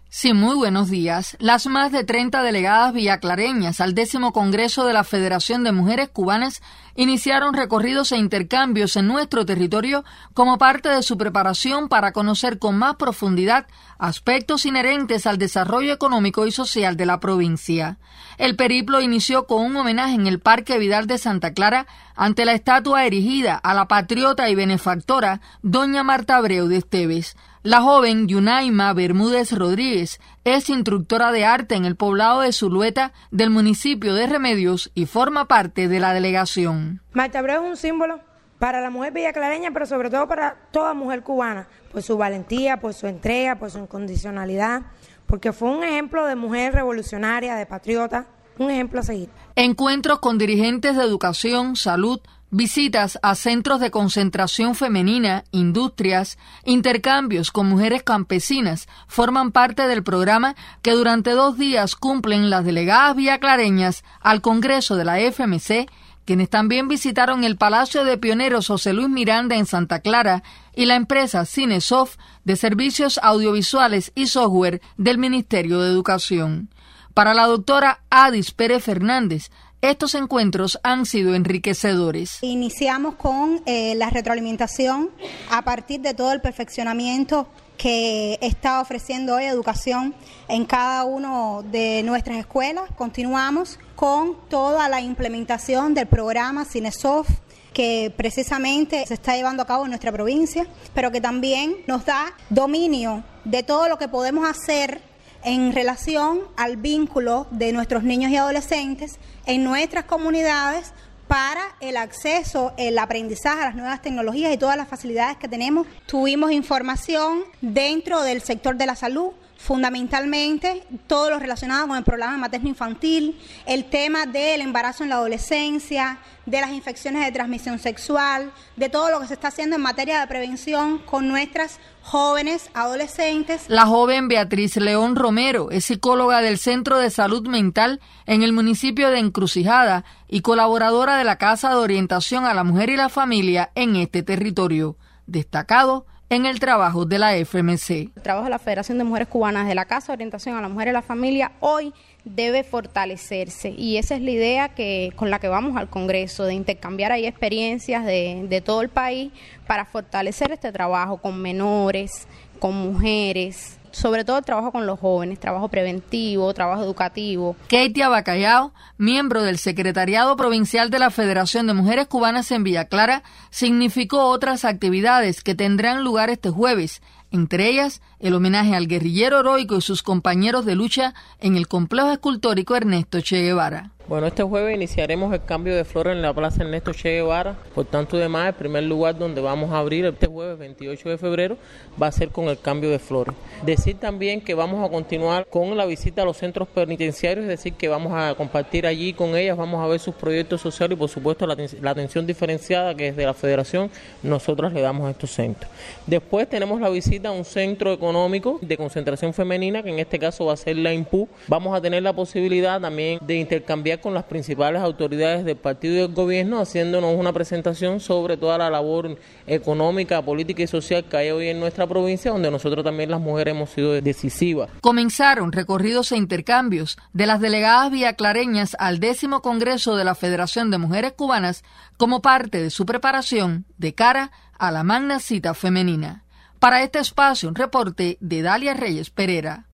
Sí, muy buenos días. Las más de 30 delegadas villaclareñas al 10º Congreso de la Federación de Mujeres Cubanas iniciaron recorridos e intercambios en nuestro territorio como parte de su preparación para conocer con más profundidad aspectos inherentes al desarrollo económico y social de la provincia. El periplo inició con un homenaje en el Parque Vidal de Santa Clara ante la estatua erigida a la patriota y benefactora doña Marta Abreu de Esteves. La joven Yunaima Bermúdez Rodríguez es instructora de arte en el poblado de Zulueta del municipio de Remedios y forma parte de la delegación. Marta Abreu es un símbolo para la mujer villaclareña, pero sobre todo para toda mujer cubana, por su valentía, por su entrega, por su incondicionalidad, porque fue un ejemplo de mujer revolucionaria, de patriota, un ejemplo a seguir. Encuentros con dirigentes de educación, salud, visitas a centros de concentración femenina, industrias, intercambios con mujeres campesinas forman parte del programa que durante 2 días cumplen las delegadas villaclareñas al Congreso de la FMC, quienes también visitaron el Palacio de Pioneros José Luis Miranda en Santa Clara y la empresa Cinesoft de servicios audiovisuales y software del Ministerio de Educación. Para la doctora Adis Pérez Fernández, estos encuentros han sido enriquecedores. Iniciamos con la retroalimentación a partir de todo el perfeccionamiento que está ofreciendo hoy educación en cada una de nuestras escuelas. Continuamos con toda la implementación del programa Cinesoft, que precisamente se está llevando a cabo en nuestra provincia, pero que también nos da dominio de todo lo que podemos hacer en relación al vínculo de nuestros niños y adolescentes en nuestras comunidades para el acceso, el aprendizaje a las nuevas tecnologías y todas las facilidades que tenemos. Tuvimos información dentro del sector de la salud, fundamentalmente todo lo relacionado con el programa materno-infantil, el tema del embarazo en la adolescencia, de las infecciones de transmisión sexual, de todo lo que se está haciendo en materia de prevención con nuestras jóvenes adolescentes. La joven Beatriz León Romero es psicóloga del Centro de Salud Mental en el municipio de Encrucijada y colaboradora de la Casa de Orientación a la Mujer y la Familia en este territorio, destacado en el trabajo de la FMC. El trabajo de la Federación de Mujeres Cubanas de la Casa de Orientación a la Mujer y la Familia hoy debe fortalecerse y esa es la idea con la que vamos al Congreso, de intercambiar ahí experiencias de todo el país para fortalecer este trabajo con menores, con mujeres, sobre todo el trabajo con los jóvenes, trabajo preventivo, trabajo educativo. Katie Abacallao, miembro del Secretariado Provincial de la Federación de Mujeres Cubanas en Villa Clara, significó otras actividades que tendrán lugar este jueves, entre ellas el homenaje al guerrillero heroico y sus compañeros de lucha en el complejo escultórico Ernesto Che Guevara. Bueno, este jueves iniciaremos el cambio de flores en la Plaza Ernesto Che Guevara. Por tanto, además, el primer lugar donde vamos a abrir este jueves 28 de febrero va a ser con el cambio de flores. Decir también que vamos a continuar con la visita a los centros penitenciarios, es decir, que vamos a compartir allí con ellas, vamos a ver sus proyectos sociales y, por supuesto, la atención diferenciada que desde la Federación nosotros le damos a estos centros. Después tenemos la visita a un centro económico de concentración femenina, que en este caso va a ser la IMPU. Vamos a tener la posibilidad también de intercambiar con las principales autoridades del partido y del gobierno, haciéndonos una presentación sobre toda la labor económica, política y social que hay hoy en nuestra provincia, donde nosotros también las mujeres hemos sido decisivas. Comenzaron recorridos e intercambios de las delegadas villaclareñas al 10º Congreso de la Federación de Mujeres Cubanas como parte de su preparación de cara a la magna cita femenina. Para este espacio, un reporte de Dalia Reyes Pereira.